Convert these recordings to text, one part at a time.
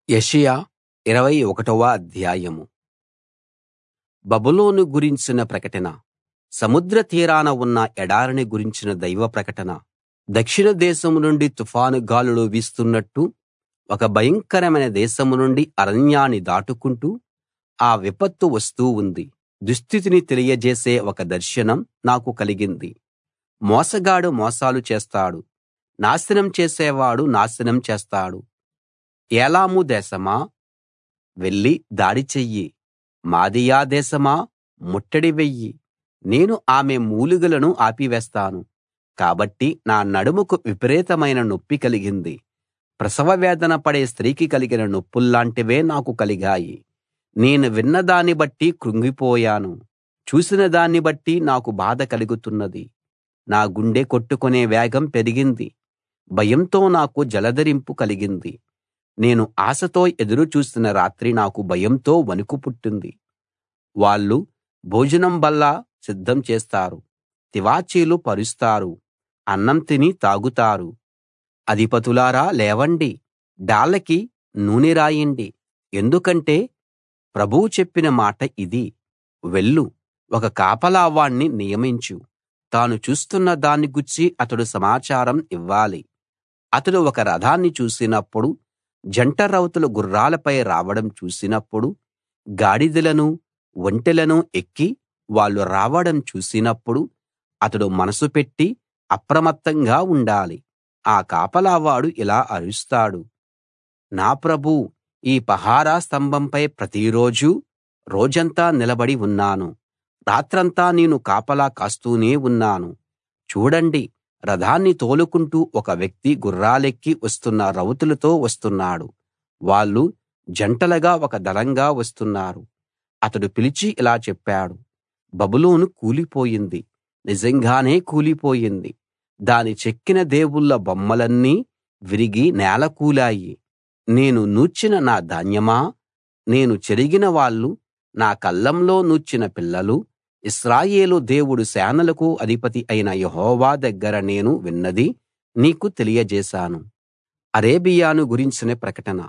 యెషయా 21వ అధ్యాయం. బబులోను గురించిన ప్రకటన. సముద్ర తీరాన ఉన్న ఎడారిని గురించిన దైవ ప్రకటన. దక్షిణ దేశం నుండి తుఫాను గాలులు వీస్తున్నట్టు ఒక భయంకరమైన దేశం నుండి అరణ్యాన్ని దాటుకుంటూ ఆ విపత్తు వస్తూ ఉంది. దుస్థితిని తెలియజేసే ఒక దర్శనం నాకు కలిగింది. మోసగాడు మోసాలు చేస్తాడు, నాశనం చేసేవాడు నాశనం చేస్తాడు. ఏలాము దేశమా, వెళ్లి దాడి చెయ్యి. మాదీయ దేశమా, ముట్టడి వెయ్యి. నేను ఆమె మూలుగలను ఆపివేస్తాను. కాబట్టి నా నడుముకు విపరీతమైన నొప్పి కలిగింది. ప్రసవ వేదన పడే స్త్రీకి కలిగిన నొప్పుల్లాంటివే నాకు కలిగాయి. నేను విన్నదాన్ని బట్టి కృంగిపోయాను. చూసిన దాన్ని బట్టి నాకు బాధ కలుగుతున్నది. నా గుండె కొట్టుకునే వేగం పెరిగింది. భయంతో నాకు జలధరింపు కలిగింది. నేను ఆశతో ఎదురు చూసిన రాత్రి నాకు భయంతో వణుకు పుట్టింది. వాళ్ళు భోజనం బల్ల సిద్ధం చేస్తారు, తివాచీలు పరుస్తారు, అన్నం తిని తాగుతారు. అధిపతులారా లేవండి, డాళ్ళకి నూనె రాయండి. ఎందుకంటే ప్రభువు చెప్పిన మాట ఇది. వెళ్ళు, ఒక కాపలా వాణ్ణి నియమించు. తాను చూస్తున్న దాన్ని గూర్చి అతడు సమాచారం ఇవ్వాలి. అతడు ఒక రథాన్ని చూసినప్పుడు, జంట రౌతులు గుర్రాలపై రావడం చూసినప్పుడు, గాడిదలనూ ఒంటెలనూ ఎక్కి వాళ్ళు రావడం చూసినప్పుడు అతడు మనసు పెట్టి అప్రమత్తంగా ఉండాలి. ఆ కాపలావాడు ఇలా అరుస్తాడు, నా ప్రభూ, ఈ పహారా స్తంభంపై ప్రతిరోజూ రోజంతా నిలబడి ఉన్నాను. రాత్రంతా నేను కాపలా కాస్తూనే ఉన్నాను. చూడండి, రథాన్ని తోలుకుంటూ ఒక వ్యక్తి గుర్రాలెక్కి వస్తున్న రౌతులతో వస్తున్నాడు. వాళ్ళు జంటలుగా ఒక దళంగా వస్తున్నారు. అతడు పిలిచి ఇలా చెప్పాడు, బబులోను కూలిపోయింది, నిజంగానే కూలిపోయింది. దాని చెక్కిన దేవుళ్ళ బొమ్మలన్నీ విరిగి నేలకూలాయి. నేను నూర్చిన నా ధాన్యమా, నేను చెరిగిన వాళ్ళు, నా కళ్ళంలో నూర్చిన పిల్లలు, ఇశ్రాయేలు దేవుడు సేనలకు అధిపతి అయిన యెహోవా దగ్గర నేను విన్నది నీకు తెలియజేశాను. అరేబియాను గురించిన ప్రకటన.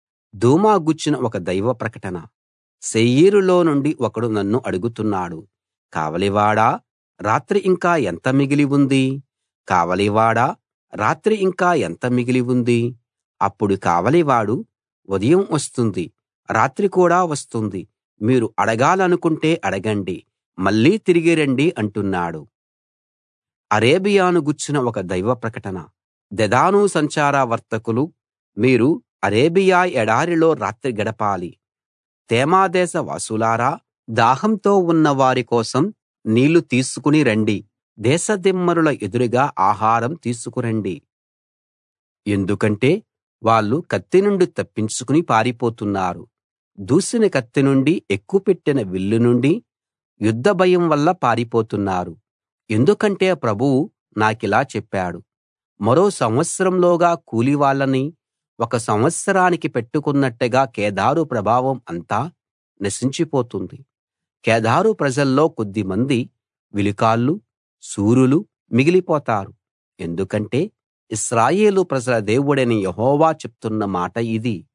దూమా గూర్చిన ఒక దైవ ప్రకటన. శేయీరులో నుండి ఒకడు నన్ను అడుగుతున్నాడు, కావలివాడా, రాత్రి ఇంకా ఎంత మిగిలి ఉంది? కావలివాడా, రాత్రి ఇంకా ఎంత మిగిలి ఉంది? అప్పుడు కావలివాడు, ఉదయం వస్తుంది, రాత్రి కూడా వస్తుంది. మీరు అడగాలనుకుంటే అడగండి, మళ్ళీ తిరిగి రండి అంటున్నాడు. అరేబియాను గూర్చిన ఒక దైవ ప్రకటన. దెదాను సంచార వర్తకులు, మీరు అరేబియా ఎడారిలో రాత్రి గడపాలి. తేమాదేశ వాసులారా, దాహంతో ఉన్న వారి కోసం నీళ్లు తీసుకుని రండి. దేశదిమ్మరుల ఎదురుగా ఆహారం తీసుకురండి. ఎందుకంటే వాళ్ళు కత్తి నుండి తప్పించుకుని పారిపోతున్నారు. దూసిన కత్తి నుండి, ఎక్కుపెట్టిన విల్లు నుండి, యుద్ధ భయం వల్ల పారిపోతున్నారు. ఎందుకంటే ప్రభువు నాకిలా చెప్పాడు, మరో సంవత్సరంలోగా కూలివాళ్ళని ఒక సంవత్సరానికి పెట్టుకున్నట్టుగా కేదారు ప్రభావం అంతా నశించిపోతుంది. కేదారు ప్రజల్లో కొద్దిమంది విలుకాళ్ళు, శూరులు మిగిలిపోతారు. ఎందుకంటే ఇశ్రాయేలు ప్రజల దేవుడైన యెహోవా చెప్తున్న మాట ఇది.